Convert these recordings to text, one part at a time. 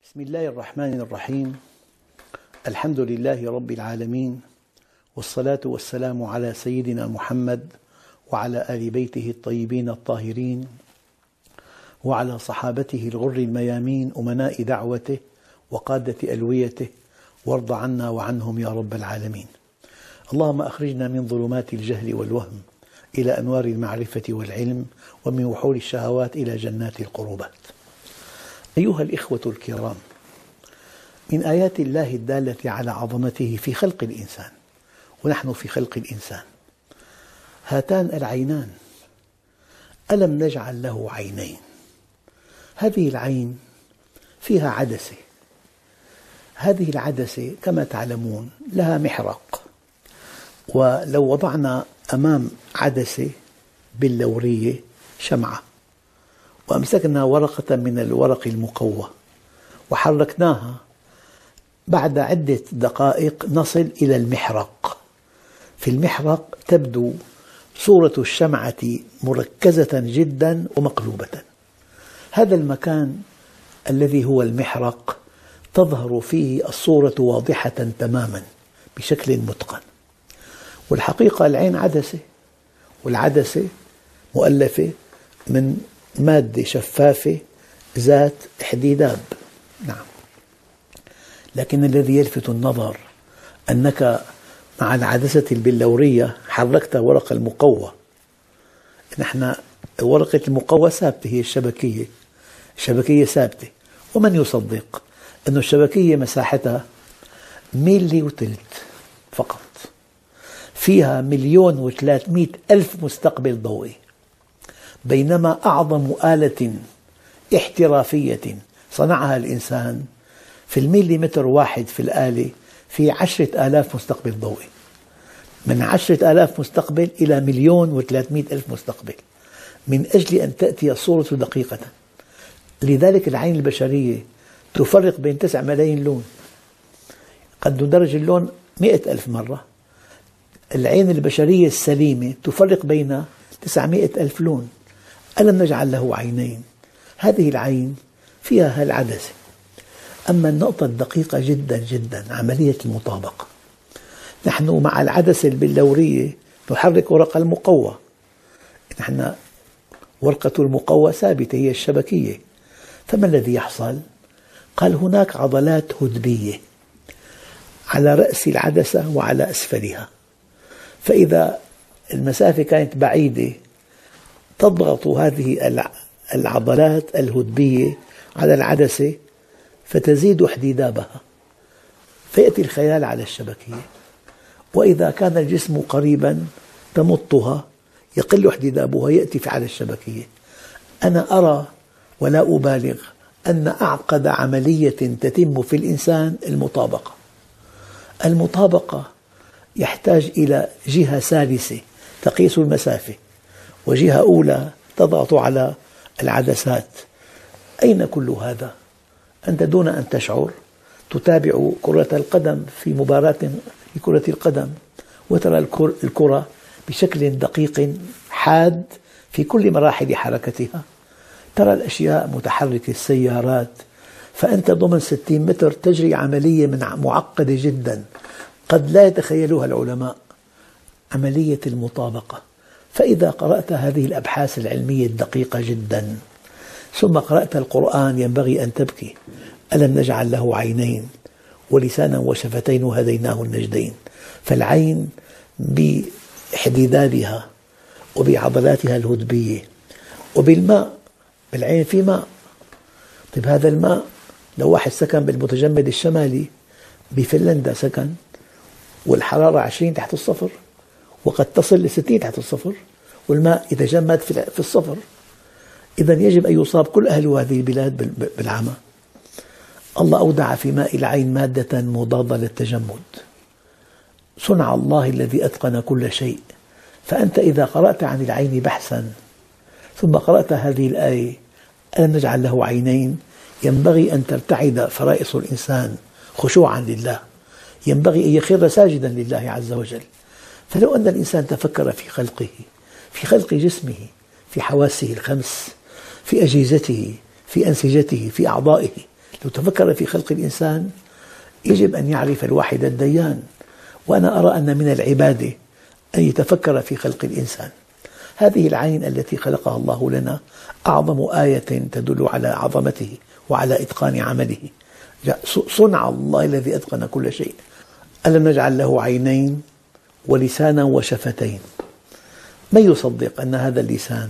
بسم الله الرحمن الرحيم. الحمد لله رب العالمين، والصلاة والسلام على سيدنا محمد وعلى آل بيته الطيبين الطاهرين وعلى صحابته الغر الميامين أمناء دعوته وقادة ألويته، وارض عنا وعنهم يا رب العالمين. اللهم أخرجنا من ظلمات الجهل والوهم إلى أنوار المعرفة والعلم، ومن وحول الشهوات إلى جنات القربات. أيها الإخوة الكرام، من آيات الله الدالة على عظمته في خلق الإنسان، ونحن في خلق الإنسان، هاتان العينان. ألم نجعل له عينين؟ هذه العين فيها عدسة، هذه العدسة كما تعلمون لها محرق، ولو وضعنا أمام عدسة بلورية شمعة وأمسكنا ورقة من الورق المقوى وحركناها، بعد عدة دقائق نصل إلى المحرق. في المحرق تبدو صورة الشمعة مركزة جدا ومقلوبة. هذا المكان الذي هو المحرق تظهر فيه الصورة واضحة تماما بشكل متقن. والحقيقة العين عدسة، والعدسة مؤلفة من مادة شفافة ذات احتداب. نعم، لكن الذي يلفت النظر أنك مع العدسة البلورية حركت ورق المقوى. نحن ورقة المقوى ثابتة، هي الشبكية ثابتة، ومن يصدق أن الشبكية مساحتها ميلي وثلث فقط، فيها 1,300,000 مستقبل ضوئي، بينما أعظم آلة احترافية صنعها الإنسان في المليمتر واحد في الآلة في 10,000 مستقبل ضوئي، من 10,000 مستقبل إلى 1,300,000 مستقبل، من أجل أن تأتي الصورة دقيقة. لذلك العين البشرية تفرق بين 9 ملايين لون، قد ندرج اللون 100,000 مرة. العين البشرية السليمة تفرق بين 900,000 لون. ألم نجعل له عينين؟ هذه العين فيها العدسة. أما النقطة الدقيقة جدا جدا عملية المطابقة. نحن مع العدسة البلورية نحرك ورق المقوى، نحن ورقة المقوى ثابتة، هي الشبكية. فما الذي يحصل؟ قال هناك عضلات هدبية على رأس العدسة وعلى أسفلها، فإذا المسافة كانت بعيدة تضغط هذه العضلات الهدبية على العدسة فتزيد احتدابها، فيأتي الخيال على الشبكية. وإذا كان الجسم قريبا تمطها يقل احتدابها، يأتي على الشبكية. أنا أرى ولا أبالغ أن أعقد عملية تتم في الإنسان المطابقة يحتاج إلى جهة ثالثة تقيس المسافة، وجهة أولى تضغط على العدسات. أين كل هذا؟ أنت دون أن تشعر تتابع كرة القدم في مباراة في كرة القدم، وترى الكرة بشكل دقيق حاد في كل مراحل حركتها، ترى الأشياء متحركة، السيارات، فأنت ضمن 60 متر تجري عملية معقدة جدا قد لا يتخيلها العلماء، عملية المطابقة. فإذا قرأت هذه الأبحاث العلمية الدقيقة جدا ثم قرأت القرآن ينبغي أن تبكي. ألم نجعل له عينين ولسانا وشفتين وهديناه النجدين. فالعين باحتدابها وبعضلاتها الهدبية وبالماء، بالعين في ماء. طيب هذا الماء لو واحد سكن بالمتجمد الشمالي بفنلندا سكن والحرارة 20 تحت الصفر وقد تصل ل60 تحت الصفر، والماء يتجمد في الصفر، إذا يجب أن يصاب كل أهل هذه البلاد بالعمى. الله أودع في ماء العين مادة مضادة للتجمد. صنع الله الذي أتقن كل شيء. فأنت إذا قرأت عن العين بحثا ثم قرأت هذه الآية ألم نجعل له عينين، ينبغي أن ترتعد فرائص الإنسان خشوعا لله، ينبغي أن يخر ساجدا لله عز وجل. فلو أن الإنسان تفكر في خلقه، في خلق جسمه، في حواسه الخمس، في أجهزته، في أنسجته، في أعضائه، لو تفكر في خلق الإنسان يجب أن يعرف الواحد الديان، وأنا أرى أن من العبادة أن يتفكر في خلق الإنسان. هذه العين التي خلقها الله لنا أعظم آية تدل على عظمته وعلى إتقان عمله، صنع الله الذي أتقن كل شيء. ألم نجعل له عينين ولسانا وشفتين؟ من يصدق أن هذا اللسان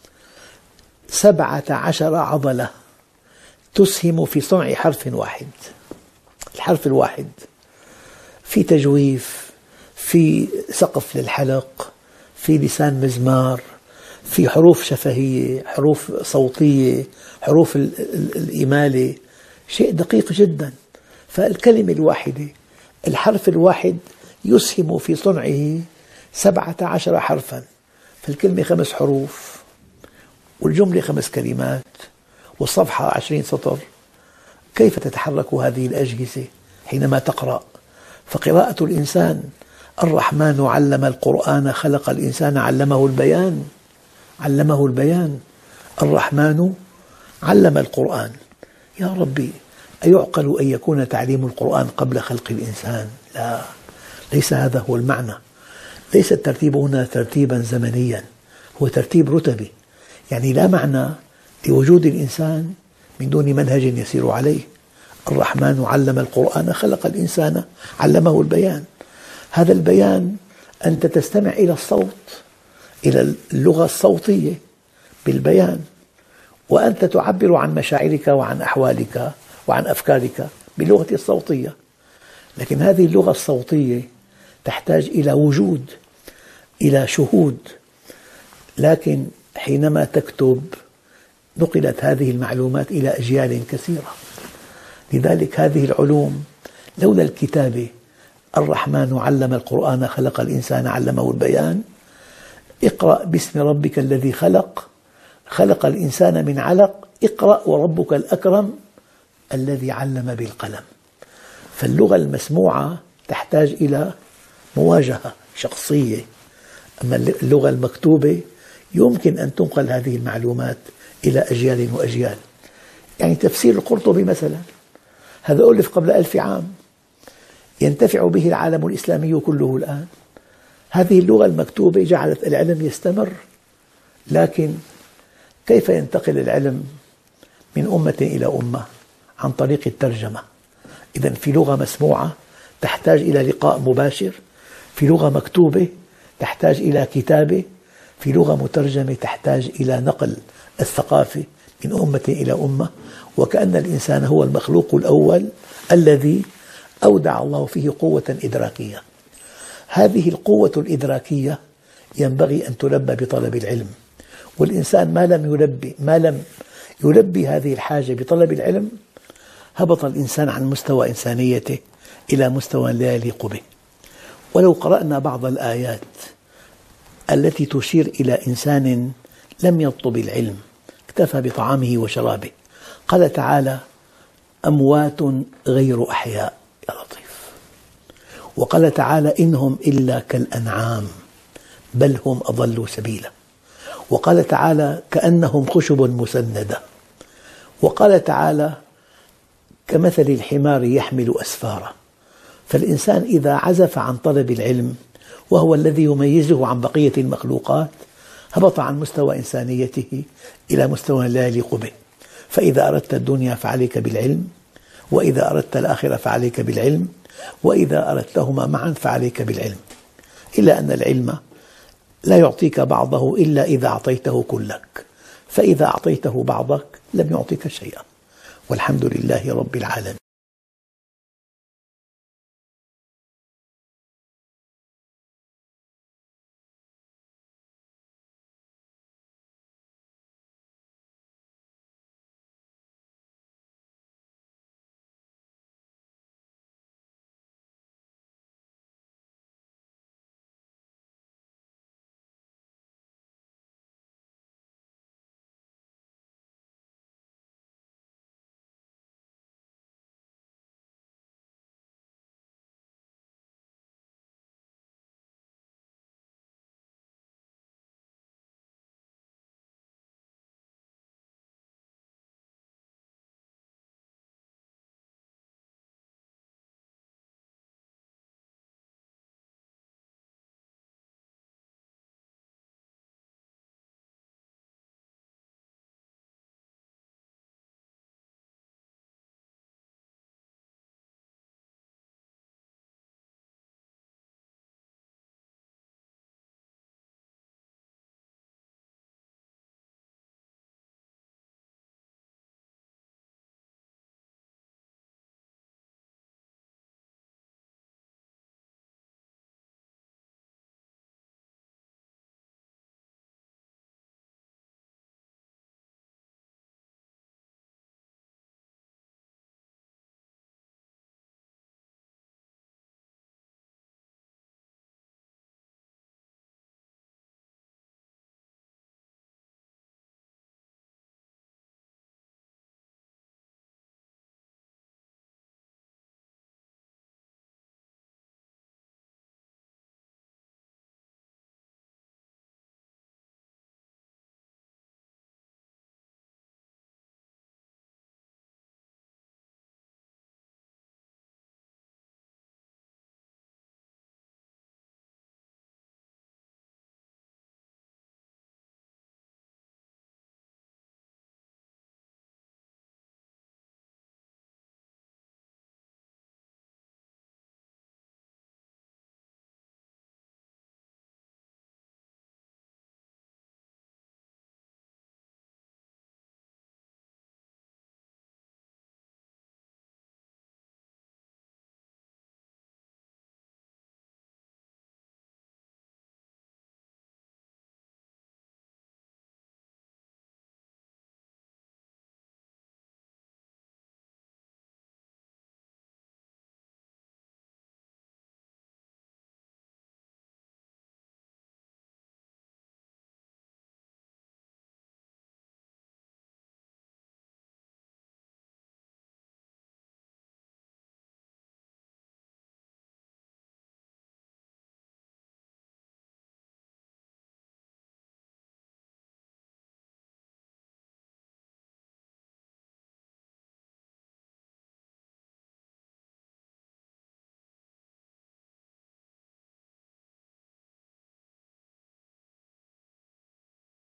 17 عضلة تسهم في صنع حرف واحد؟ الحرف الواحد في تجويف، في سقف للحلق، في لسان مزمار، في حروف شفهية، حروف صوتية، حروف الإمالة، شيء دقيق جدا. فالكلمة الواحدة، الحرف الواحد يسهم في صنعه 17 حرفا. فالكلمة 5 حروف، والجملة 5 كلمات، والصفحة 20 سطر. كيف تتحرك هذه الأجهزة حينما تقرأ؟ فقراءة الإنسان، الرحمن علم القرآن خلق الإنسان علمه البيان، علمه البيان. الرحمن علم القرآن. يا ربي، أيعقل أن يكون تعليم القرآن قبل خلق الإنسان؟ لا، ليس هذا هو المعنى. ليس الترتيب هنا ترتيبا زمنيا، هو ترتيب رتبي. يعني لا معنى لوجود الإنسان من دون منهج يسير عليه. الرحمن علم القرآن خلق الإنسان علمه البيان. هذا البيان أنت تستمع إلى الصوت، إلى اللغة الصوتية بالبيان، وأنت تعبر عن مشاعرك وعن أحوالك وعن أفكارك باللغة الصوتية. لكن هذه اللغة الصوتية تحتاج إلى وجود، إلى شهود. لكن حينما تكتب نقلت هذه المعلومات إلى أجيال كثيرة. لذلك هذه العلوم لولا الكتابة، الرحمن علم القرآن خلق الإنسان علمه البيان، اقرأ باسم ربك الذي خلق، خلق الإنسان من علق، اقرأ وربك الأكرم الذي علم بالقلم. فاللغة المسموعة تحتاج إلى مواجهة شخصية، أما اللغة المكتوبة يمكن أن تنقل هذه المعلومات إلى أجيال وأجيال. يعني تفسير القرطبي مثلا، هذا ألف قبل 1000 عام، ينتفع به العالم الإسلامي كله الآن. هذه اللغة المكتوبة جعلت العلم يستمر. لكن كيف ينتقل العلم من أمة إلى أمة؟ عن طريق الترجمة. إذن في لغة مسموعة تحتاج إلى لقاء مباشر، في لغة مكتوبة تحتاج إلى كتابة، في لغة مترجمة تحتاج إلى نقل الثقافة من أمة إلى أمة. وكأن الإنسان هو المخلوق الأول الذي أودع الله فيه قوة إدراكية. هذه القوة الإدراكية ينبغي أن تلبى بطلب العلم، والإنسان ما لم يلبي هذه الحاجة بطلب العلم، هبط الإنسان عن مستوى إنسانيته إلى مستوى لا يليق به. ولو قرأنا بعض الآيات التي تشير إلى إنسان لم يطلب العلم، اكتفى بطعامه وشرابه. قال تعالى: أموات غير أحياء. يا لطيف. وقال تعالى: إنهم إلا كالأنعام بل هم أضلوا سبيلا. وقال تعالى: كأنهم خشب مسندة. وقال تعالى: كمثل الحمار يحمل أسفارا. فالإنسان إذا عزف عن طلب العلم، وهو الذي يميزه عن بقية المخلوقات، هبط عن مستوى إنسانيته إلى مستوى لا يليق به. فإذا أردت الدنيا فعليك بالعلم، وإذا أردت الآخرة فعليك بالعلم، وإذا أردتهما معا فعليك بالعلم. إلا أن العلم لا يعطيك بعضه إلا إذا أعطيته كلك، فإذا أعطيته بعضك لم يعطيك شيئا. والحمد لله رب العالمين.